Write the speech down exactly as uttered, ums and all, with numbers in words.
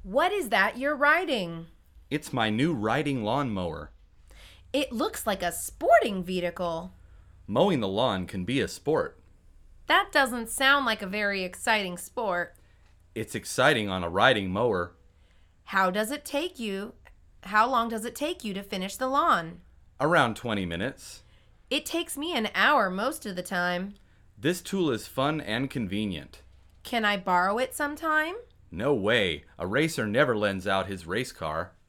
What is that you're riding? It's my new riding lawnmower. It looks like a sporting vehicle. Mowing the lawn can be a sport. That doesn't sound like a very exciting sport. It's exciting on a riding mower. How does it take you? How long does it take you to finish the lawn? Around twenty minutes. It takes me an hour most of the time. This tool is fun and convenient. Can I borrow it sometime? No way. A racer never lends out his race car.